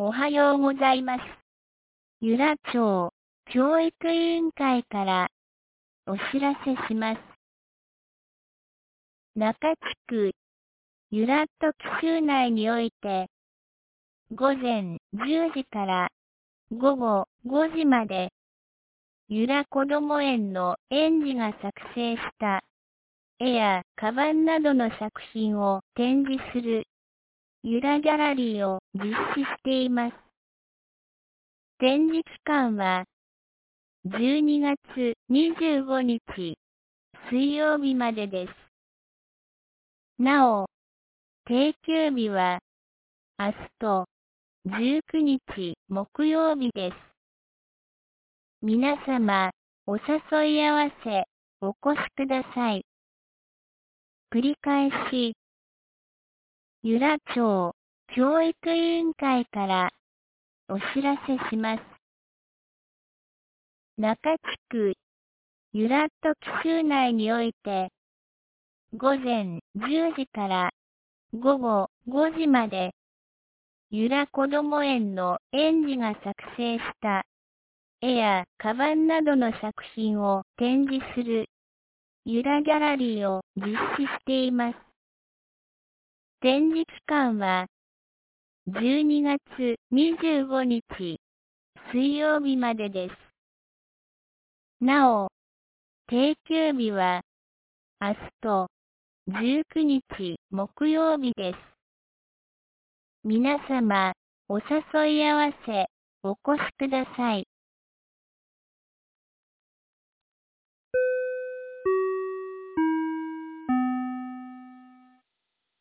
おはようございます。由良町教育委員会からお知らせします。中地区由良と紀州内において、午前10時から午後5時まで、由良こども園の園児が作成した絵やカバンなどの作品を展示する由良ギャラリーを実施しています。展示期間は12月25日水曜日までです。なお、定休日は明日と19日木曜日です。皆様、お誘い合わせお越しください。繰り返し、由良町教育委員会からお知らせします。中地区由良と紀州内において、午前10時から午後5時まで、由良こども園の園児が作成した絵やカバンなどの作品を展示する由良ギャラリーを実施しています。展示期間は12月25日水曜日までです。なお、定休日は明日と19日木曜日です。皆様、お誘い合わせお越しください。